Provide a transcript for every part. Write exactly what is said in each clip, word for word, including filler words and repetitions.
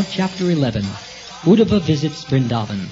Chapter eleven. Uddhava visits Vrindavan.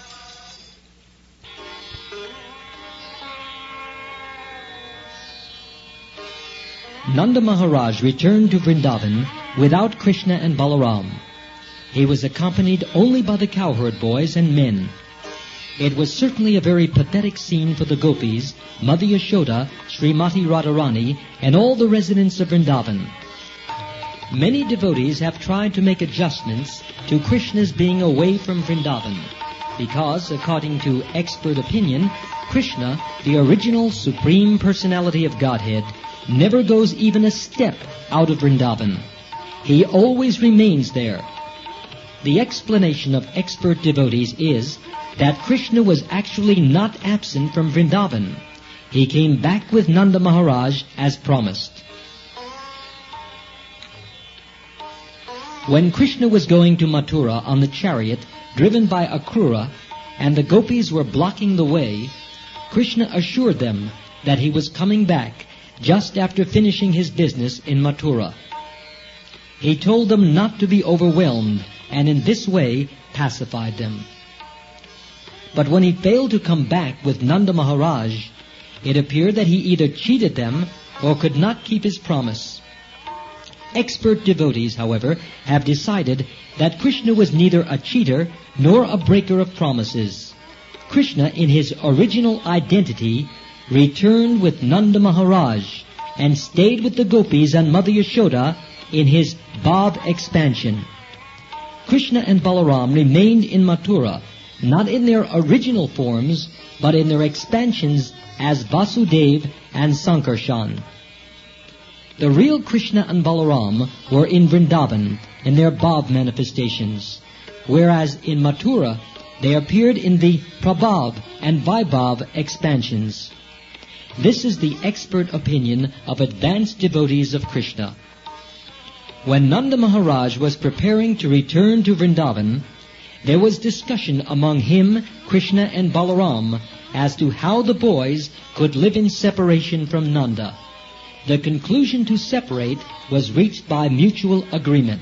Nanda Maharaj returned to Vrindavan without Krishna and Balaram. He was accompanied only by the cowherd boys and men. It was certainly a very pathetic scene for the gopis, Mother Yashoda, Srimati Radharani, and all the residents of Vrindavan. Many devotees have tried to make adjustments to Krishna's being away from Vrindavan, because, according to expert opinion, Krishna, the original Supreme Personality of Godhead, never goes even a step out of Vrindavan. He always remains there. The explanation of expert devotees is that Krishna was actually not absent from Vrindavan. He came back with Nanda Maharaj as promised. When Krishna was going to Mathura on the chariot driven by Akrura, and the gopis were blocking the way, Krishna assured them that he was coming back just after finishing his business in Mathura. He told them not to be overwhelmed, and in this way pacified them. But when he failed to come back with Nanda Maharaj, it appeared that he either cheated them or could not keep his promise. Expert devotees, however, have decided that Krishna was neither a cheater nor a breaker of promises. Krishna, in his original identity, returned with Nanda Maharaj and stayed with the gopis and Mother Yashoda in his Bhav expansion. Krishna and Balaram remained in Mathura, not in their original forms, but in their expansions as Vasudeva and Sankarshan. The real Krishna and Balaram were in Vrindavan in their Bhav manifestations, whereas in Mathura they appeared in the Prabhav and Vaibhav expansions. This is the expert opinion of advanced devotees of Krishna. When Nanda Maharaj was preparing to return to Vrindavan, there was discussion among him, Krishna and Balaram as to how the boys could live in separation from Nanda. The conclusion to separate was reached by mutual agreement.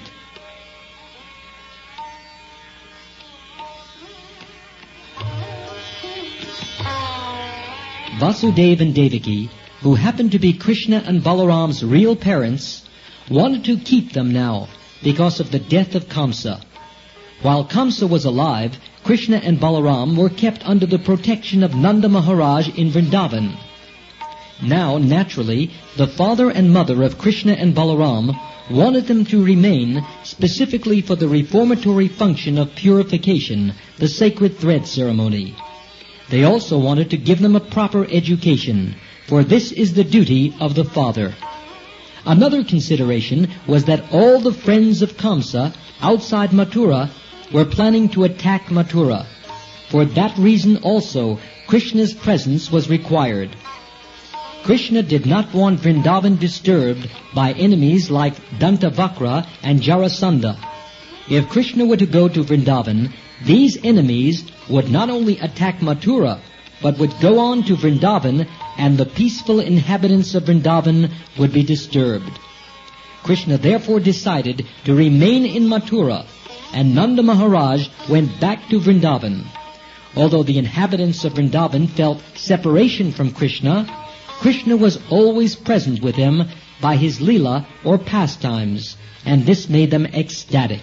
Vasudeva and Devaki, who happened to be Krishna and Balaram's real parents, wanted to keep them now because of the death of Kamsa. While Kamsa was alive, Krishna and Balaram were kept under the protection of Nanda Maharaj in Vrindavan. Now, naturally, the father and mother of Krishna and Balaram wanted them to remain specifically for the reformatory function of purification, the sacred thread ceremony. They also wanted to give them a proper education, for this is the duty of the father. Another consideration was that all the friends of Kamsa outside Mathura were planning to attack Mathura. For that reason also, Krishna's presence was required. Krishna did not want Vrindavan disturbed by enemies like Dantavakra and Jarasandha. If Krishna were to go to Vrindavan, these enemies would not only attack Mathura, but would go on to Vrindavan, and the peaceful inhabitants of Vrindavan would be disturbed. Krishna therefore decided to remain in Mathura, and Nanda Maharaj went back to Vrindavan. Although the inhabitants of Vrindavan felt separation from Krishna, Krishna was always present with them by his lila or pastimes, and this made them ecstatic.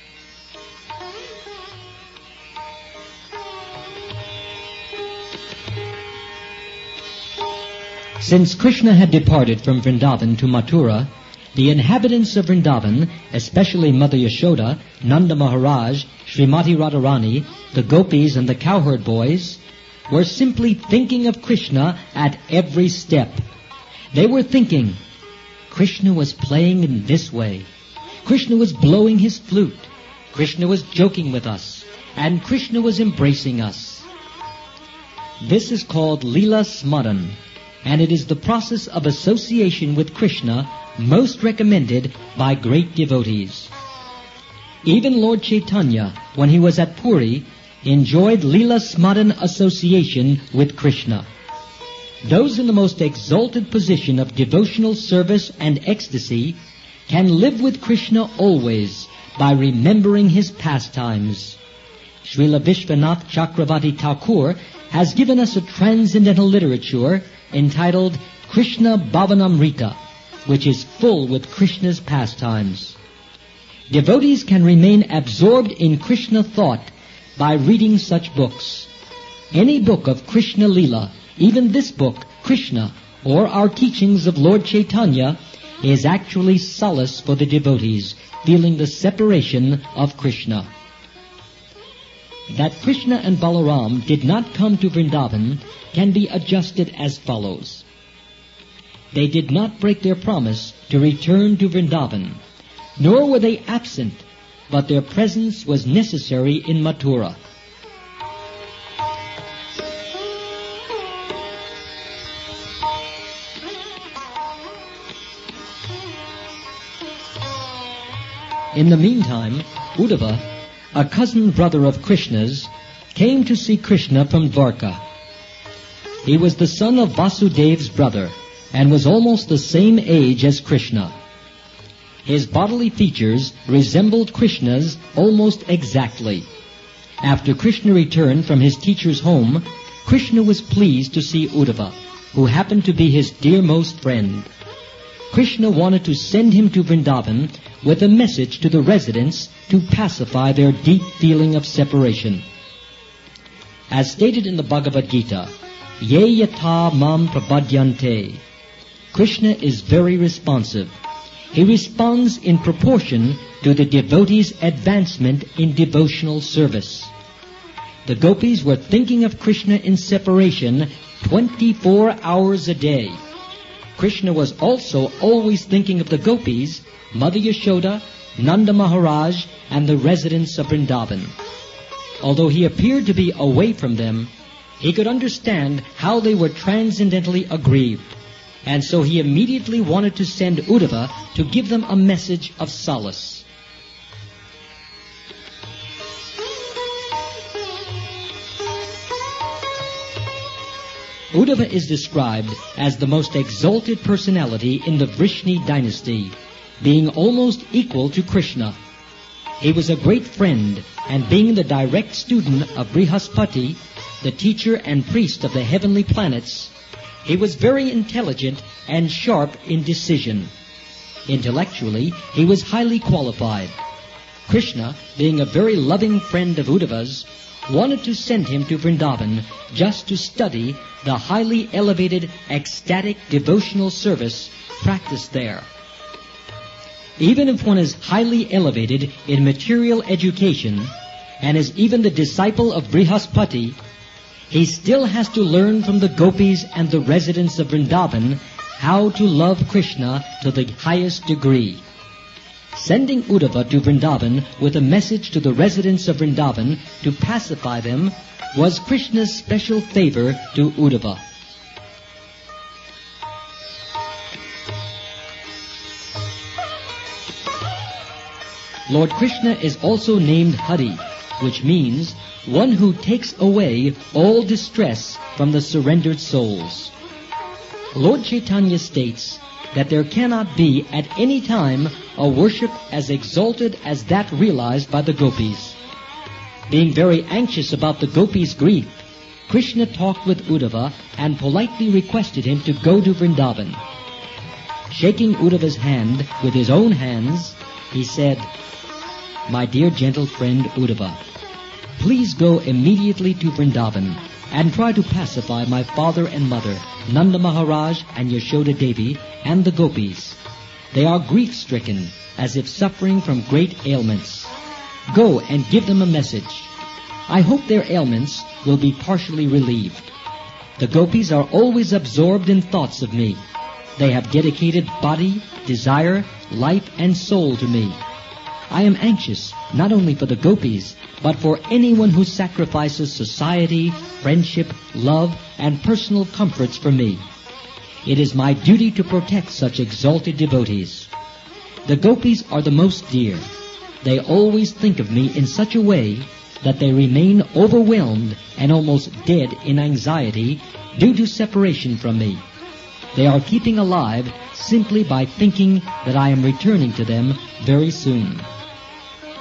Since Krishna had departed from Vrindavan to Mathura, the inhabitants of Vrindavan, especially Mother Yashoda, Nanda Maharaj, Srimati Radharani, the gopis and the cowherd boys, were simply thinking of Krishna at every step. They were thinking, Krishna was playing in this way. Krishna was blowing his flute. Krishna was joking with us. And Krishna was embracing us. This is called Lila Smaran, and it is the process of association with Krishna most recommended by great devotees. Even Lord Chaitanya, when he was at Puri, enjoyed Lila Smaran association with Krishna. Those in the most exalted position of devotional service and ecstasy can live with Krishna always by remembering his pastimes. Srila Vishwanath Chakravarti Thakur has given us a transcendental literature entitled Krishna Bhavanamrita, which is full with Krishna's pastimes. Devotees can remain absorbed in Krishna thought by reading such books. Any book of Krishna Leela, even this book, Krishna, or our teachings of Lord Chaitanya, is actually solace for the devotees, feeling the separation of Krishna. That Krishna and Balaram did not come to Vrindavan can be adjusted as follows. They did not break their promise to return to Vrindavan, nor were they absent, but their presence was necessary in Mathura. In the meantime, Uddhava, a cousin brother of Krishna's, came to see Krishna from Dwarka. He was the son of Vasudev's brother and was almost the same age as Krishna. His bodily features resembled Krishna's almost exactly. After Krishna returned from his teacher's home, Krishna was pleased to see Uddhava, who happened to be his dearmost friend. Krishna wanted to send him to Vrindavan with a message to the residents to pacify their deep feeling of separation. As stated in the Bhagavad Gita, Ye yatha mam prapadyante, Krishna is very responsive. He responds in proportion to the devotee's advancement in devotional service. The gopis were thinking of Krishna in separation twenty-four hours a day. Krishna was also always thinking of the gopis, Mother Yashoda, Nanda Maharaj, and the residents of Vrindavan. Although he appeared to be away from them, he could understand how they were transcendently aggrieved, and so he immediately wanted to send Uddhava to give them a message of solace. Uddhava is described as the most exalted personality in the Vrishni dynasty, being almost equal to Krishna. He was a great friend, and being the direct student of Brihaspati, the teacher and priest of the heavenly planets, he was very intelligent and sharp in decision. Intellectually, he was highly qualified. Krishna, being a very loving friend of Uddhava's, wanted to send him to Vrindavan just to study the highly elevated ecstatic devotional service practiced there. Even if one is highly elevated in material education and is even the disciple of Brihaspati, he still has to learn from the gopis and the residents of Vrindavan how to love Krishna to the highest degree. Sending Uddhava to Vrindavan with a message to the residents of Vrindavan to pacify them was Krishna's special favor to Uddhava. Lord Krishna is also named Hari, which means one who takes away all distress from the surrendered souls. Lord Chaitanya states that there cannot be at any time a worship as exalted as that realized by the gopis. Being very anxious about the gopis' grief, Krishna talked with Uddhava and politely requested him to go to Vrindavan. Shaking Uddhava's hand with his own hands, he said, "My dear gentle friend Uddhava, please go immediately to Vrindavan and try to pacify my father and mother, Nanda Maharaj and Yashoda Devi, and the gopis. They are grief-stricken, as if suffering from great ailments. Go and give them a message. I hope their ailments will be partially relieved. The gopis are always absorbed in thoughts of me. They have dedicated body, desire, life, and soul to me. I am anxious not only for the gopis, but for anyone who sacrifices society, friendship, love, and personal comforts for me. It is my duty to protect such exalted devotees. The gopis are the most dear. They always think of me in such a way that they remain overwhelmed and almost dead in anxiety due to separation from me. They are keeping alive simply by thinking that I am returning to them very soon."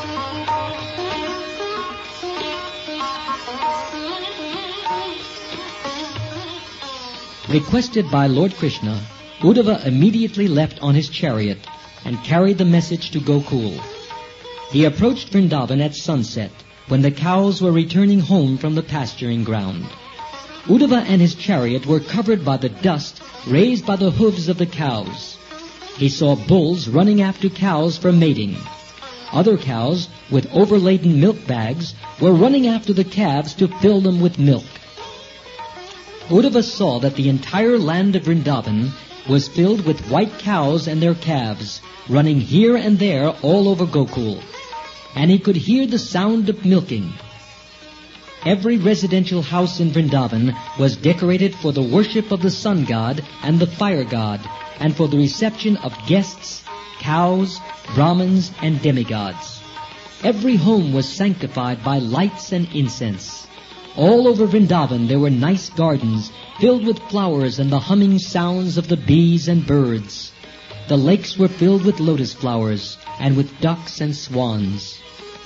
Requested by Lord Krishna, Uddhava immediately left on his chariot and carried the message to Gokul. He approached Vrindavan at sunset, when the cows were returning home from the pasturing ground. Uddhava and his chariot were covered by the dust raised by the hooves of the cows. He saw bulls running after cows for mating. Other cows, with overladen milk bags, were running after the calves to fill them with milk. Uddhava saw that the entire land of Vrindavan was filled with white cows and their calves, running here and there all over Gokul, and he could hear the sound of milking. Every residential house in Vrindavan was decorated for the worship of the sun god and the fire god, and for the reception of guests, cows, Brahmins, and demigods. Every home was sanctified by lights and incense. All over Vrindavan there were nice gardens filled with flowers and the humming sounds of the bees and birds. The lakes were filled with lotus flowers and with ducks and swans.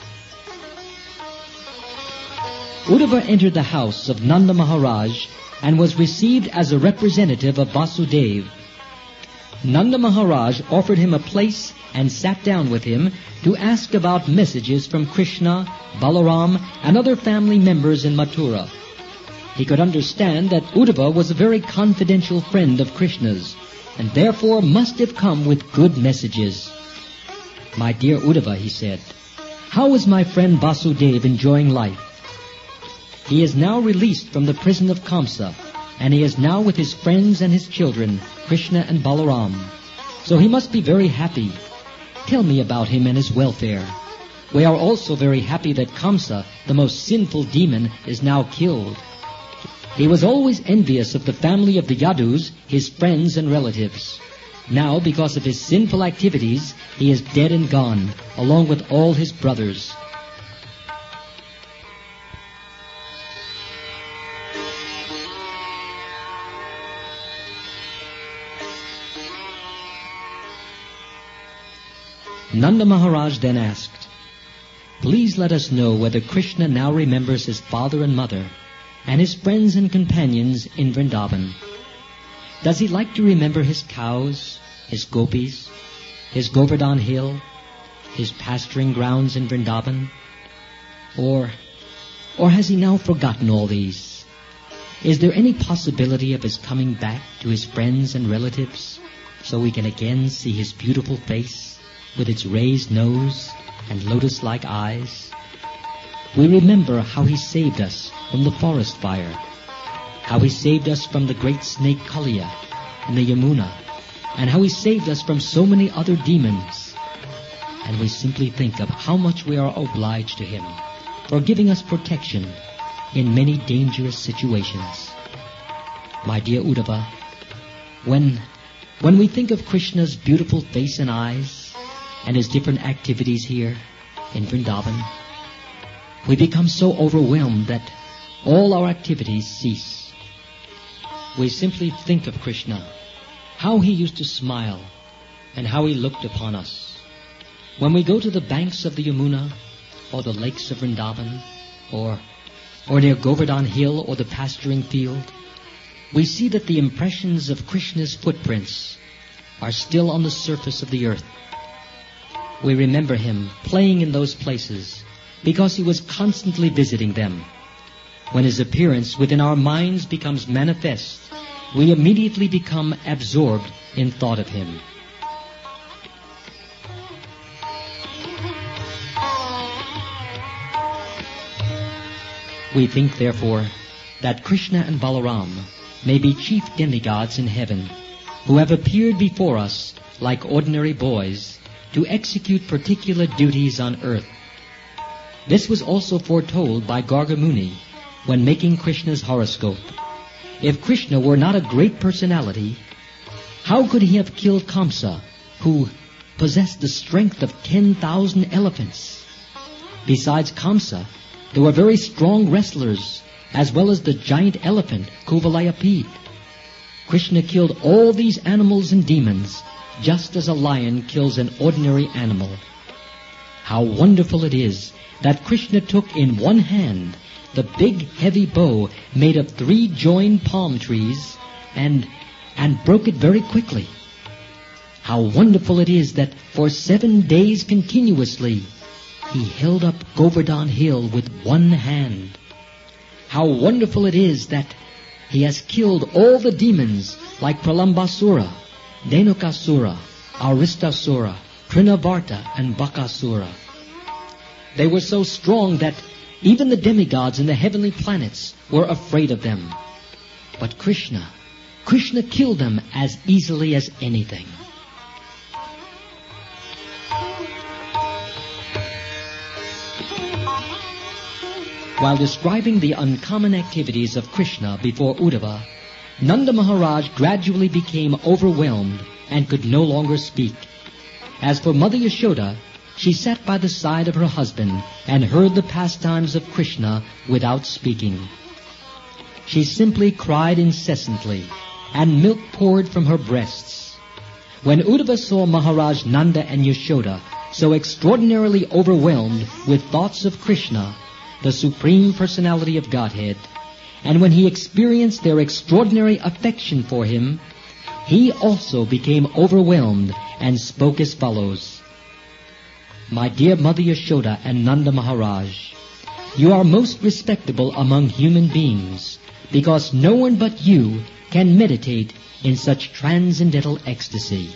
Uddhava entered the house of Nanda Maharaj and was received as a representative of Vasudeva. Nanda Maharaj offered him a place and sat down with him to ask about messages from Krishna, Balaram, and other family members in Mathura. He could understand that Uddhava was a very confidential friend of Krishna's, and therefore must have come with good messages. "My dear Uddhava," he said, "how is my friend Vasudeva enjoying life? He is now released from the prison of Kamsa, and he is now with his friends and his children, Krishna and Balaram. So he must be very happy. Tell me about him and his welfare. We are also very happy that Kamsa, the most sinful demon, is now killed. He was always envious of the family of the Yadus, his friends and relatives. Now, because of his sinful activities, he is dead and gone, along with all his brothers." Nanda Maharaj then asked, "Please let us know whether Krishna now remembers his father and mother, and his friends and companions in Vrindavan. Does he like to remember his cows, his gopis, his Govardhan hill, his pasturing grounds in Vrindavan? Or, or has he now forgotten all these? Is there any possibility of his coming back to his friends and relatives, so we can again see his beautiful face, with its raised nose and lotus-like eyes? We remember how he saved us from the forest fire, how he saved us from the great snake Kaliya and the Yamuna, and how he saved us from so many other demons. And we simply think of how much we are obliged to him for giving us protection in many dangerous situations. My dear Uddhava, when, when we think of Krishna's beautiful face and eyes, and his different activities here in Vrindavan, we become so overwhelmed that all our activities cease. We simply think of Krishna, how he used to smile, and how he looked upon us. When we go to the banks of the Yamuna, or the lakes of Vrindavan, or, or near Govardhan hill or the pasturing field, we see that the impressions of Krishna's footprints are still on the surface of the earth. We remember him playing in those places because he was constantly visiting them. When his appearance within our minds becomes manifest, we immediately become absorbed in thought of him. We think, therefore, that Krishna and Balaram may be chief demigods in heaven, who have appeared before us like ordinary boys to execute particular duties on earth. This was also foretold by Garga Muni when making Krishna's horoscope. If Krishna were not a great personality, how could he have killed Kamsa, who possessed the strength of ten thousand elephants? Besides Kamsa, there were very strong wrestlers, as well as the giant elephant, Kuvalayapid. Krishna killed all these animals and demons, just as a lion kills an ordinary animal. How wonderful it is that Krishna took in one hand the big heavy bow made of three joined palm trees and, and broke it very quickly. How wonderful it is that for seven days continuously he held up Govardhan Hill with one hand. How wonderful it is that he has killed all the demons like Pralambasura, Dhenukasura, Aristasura, Trinavarta, and Bakasura. They were so strong that even the demigods in the heavenly planets were afraid of them. But Krishna, Krishna killed them as easily as anything. While describing the uncommon activities of Krishna before Uddhava, Nanda Maharaj gradually became overwhelmed and could no longer speak. As for Mother Yashoda, she sat by the side of her husband and heard the pastimes of Krishna without speaking. She simply cried incessantly, and milk poured from her breasts. When Uddhava saw Maharaj Nanda and Yashoda so extraordinarily overwhelmed with thoughts of Krishna, the Supreme Personality of Godhead, and when he experienced their extraordinary affection for him, he also became overwhelmed and spoke as follows. My dear Mother Yashoda and Nanda Maharaj, you are most respectable among human beings, because no one but you can meditate in such transcendental ecstasy.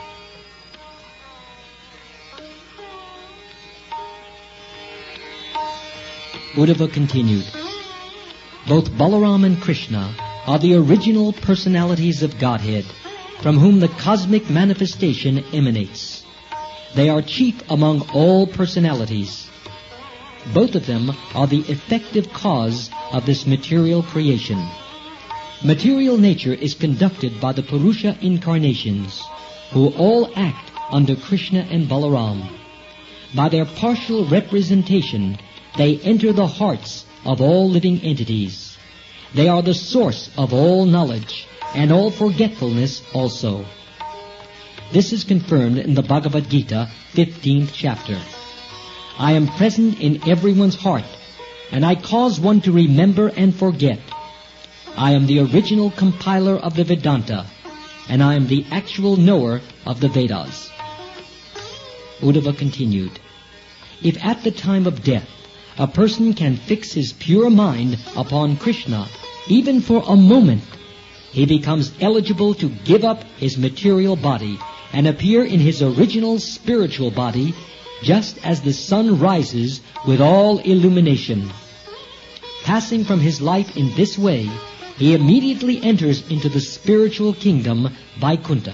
Uddhava continued, both Balaram and Krishna are the original personalities of Godhead, from whom the cosmic manifestation emanates. They are chief among all personalities. Both of them are the effective cause of this material creation. Material nature is conducted by the Purusha incarnations, who all act under Krishna and Balaram. By their partial representation, they enter the hearts of all living entities. They are the source of all knowledge and all forgetfulness also. This is confirmed in the Bhagavad Gita, fifteenth chapter. I am present in everyone's heart, and I cause one to remember and forget. I am the original compiler of the Vedanta, and I am the actual knower of the Vedas. Uddhava continued, if at the time of death a person can fix his pure mind upon Krishna, even for a moment, he becomes eligible to give up his material body and appear in his original spiritual body, just as the sun rises with all illumination. Passing from his life in this way, he immediately enters into the spiritual kingdom, Vaikuntha.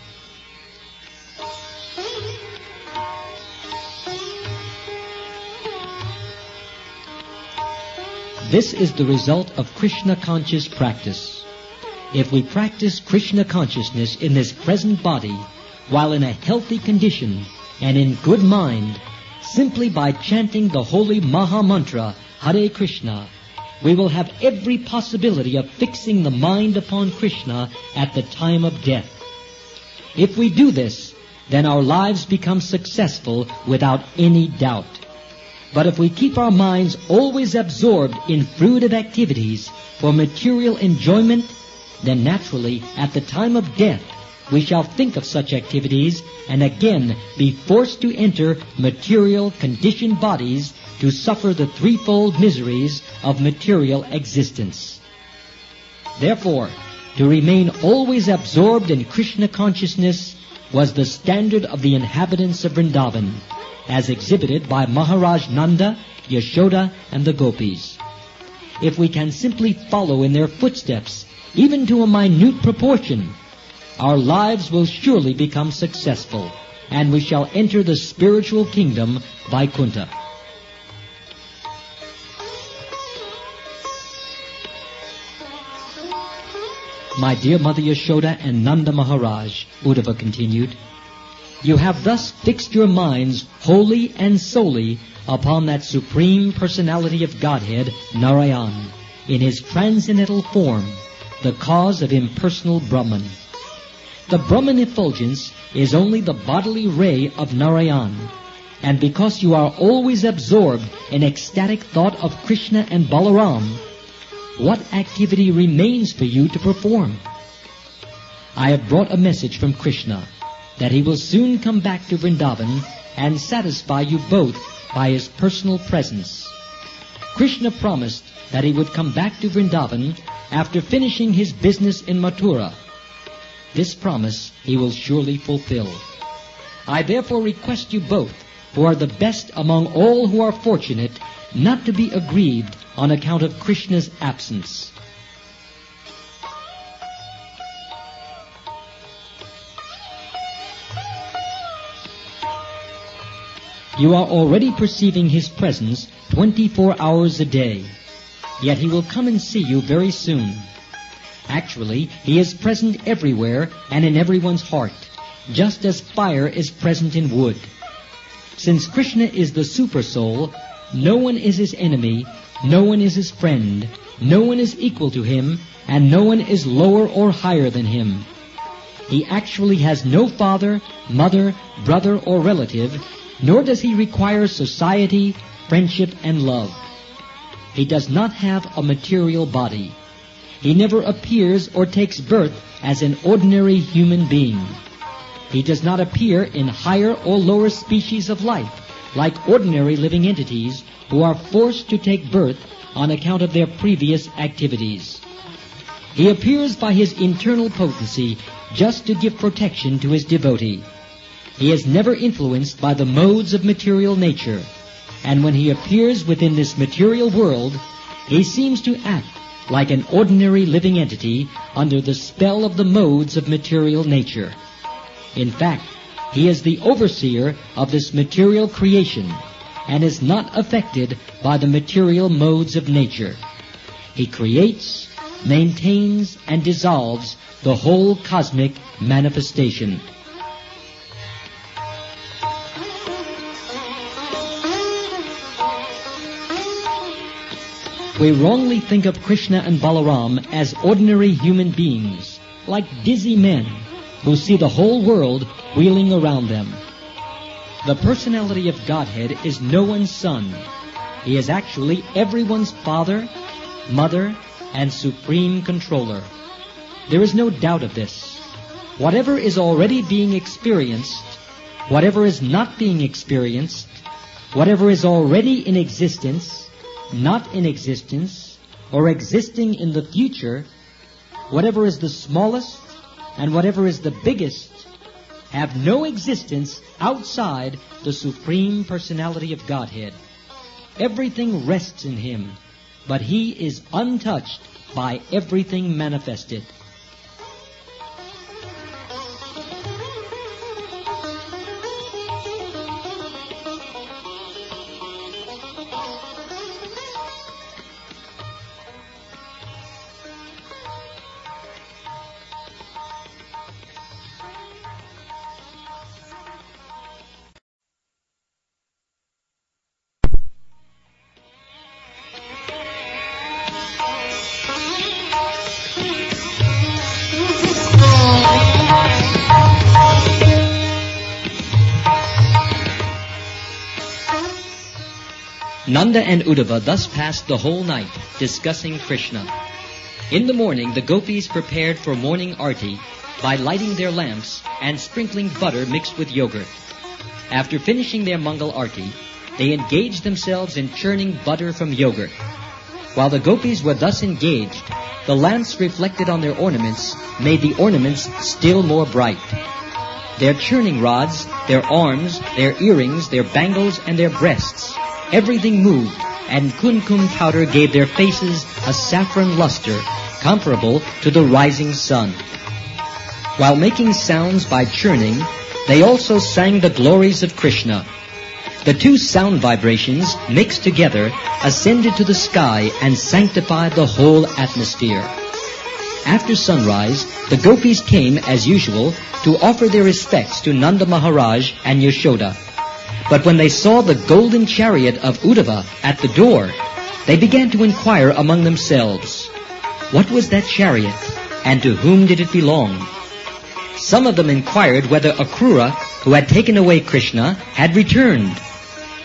This is the result of Krishna-conscious practice. If we practice Krishna consciousness in this present body, while in a healthy condition and in good mind, simply by chanting the holy Maha Mantra, Hare Krishna, we will have every possibility of fixing the mind upon Krishna at the time of death. If we do this, then our lives become successful without any doubt. But if we keep our minds always absorbed in fruitive activities for material enjoyment, then naturally, at the time of death, we shall think of such activities and again be forced to enter material conditioned bodies to suffer the threefold miseries of material existence. Therefore, to remain always absorbed in Krishna consciousness was the standard of the inhabitants of Vrindavan, as exhibited by Maharaj Nanda, Yashoda, and the gopis. If we can simply follow in their footsteps, even to a minute proportion, our lives will surely become successful, and we shall enter the spiritual kingdom, Vaikuntha. My dear Mother Yashoda and Nanda Maharaj, Uddhava continued, you have thus fixed your minds wholly and solely upon that Supreme Personality of Godhead, Narayan, in his transcendental form, the cause of impersonal Brahman. The Brahman effulgence is only the bodily ray of Narayan, and because you are always absorbed in ecstatic thought of Krishna and Balaram, what activity remains for you to perform? I have brought a message from Krishna that he will soon come back to Vrindavan and satisfy you both by his personal presence. Krishna promised that he would come back to Vrindavan after finishing his business in Mathura. This promise he will surely fulfill. I therefore request you both, who are the best among all who are fortunate, not to be aggrieved on account of Krishna's absence. You are already perceiving his presence twenty-four hours a day, yet he will come and see you very soon. Actually, he is present everywhere and in everyone's heart, just as fire is present in wood. Since Krishna is the super soul, no one is his enemy, no one is his friend, no one is equal to him, and no one is lower or higher than him. He actually has no father, mother, brother, or relative, nor does he require society, friendship, and love. He does not have a material body. He never appears or takes birth as an ordinary human being. He does not appear in higher or lower species of life, like ordinary living entities who are forced to take birth on account of their previous activities. He appears by his internal potency just to give protection to his devotee. He is never influenced by the modes of material nature, and when he appears within this material world, he seems to act like an ordinary living entity under the spell of the modes of material nature. In fact, he is the overseer of this material creation and is not affected by the material modes of nature. He creates, maintains, and dissolves the whole cosmic manifestation. We wrongly think of Krishna and Balaram as ordinary human beings, like dizzy men who see the whole world wheeling around them. The personality of Godhead is no one's son. He is actually everyone's father, mother, and supreme controller. There is no doubt of this. Whatever is already being experienced, whatever is not being experienced, whatever is already in existence, not in existence, or existing in the future, whatever is the smallest and whatever is the biggest, have no existence outside the Supreme Personality of Godhead. Everything rests in him, but he is untouched by everything manifested. Nanda and Uddhava thus passed the whole night discussing Krishna. In the morning, the gopis prepared for morning arti by lighting their lamps and sprinkling butter mixed with yogurt. After finishing their Mangal arti, they engaged themselves in churning butter from yogurt. While the gopis were thus engaged, the lamps reflected on their ornaments made the ornaments still more bright. Their churning rods, their arms, their earrings, their bangles, and their breasts, everything moved, and kumkum powder gave their faces a saffron luster comparable to the rising sun. While making sounds by churning, they also sang the glories of Krishna. The two sound vibrations, mixed together, ascended to the sky and sanctified the whole atmosphere. After sunrise, the gopis came, as usual, to offer their respects to Nanda Maharaj and Yashoda. But when they saw the golden chariot of Uddhava at the door, they began to inquire among themselves, what was that chariot, and to whom did it belong? Some of them inquired whether Akrura, who had taken away Krishna, had returned,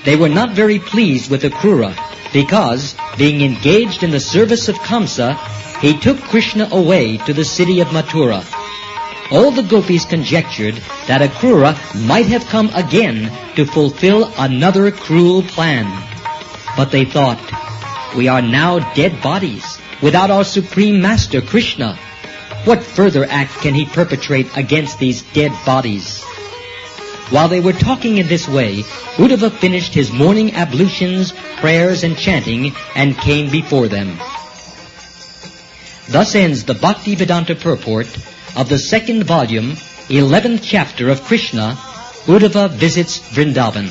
They were not very pleased with Akrura because, being engaged in the service of Kamsa, he took Krishna away to the city of Mathura. All the gopis conjectured that Akrura might have come again to fulfill another cruel plan. But they thought, "We are now dead bodies, without our supreme master Krishna. What further act can he perpetrate against these dead bodies?" While they were talking in this way, Uddhava finished his morning ablutions, prayers, and chanting, and came before them. Thus ends the Bhaktivedanta purport of the second volume, eleventh chapter of Krishna, Uddhava Visits Vrindavan.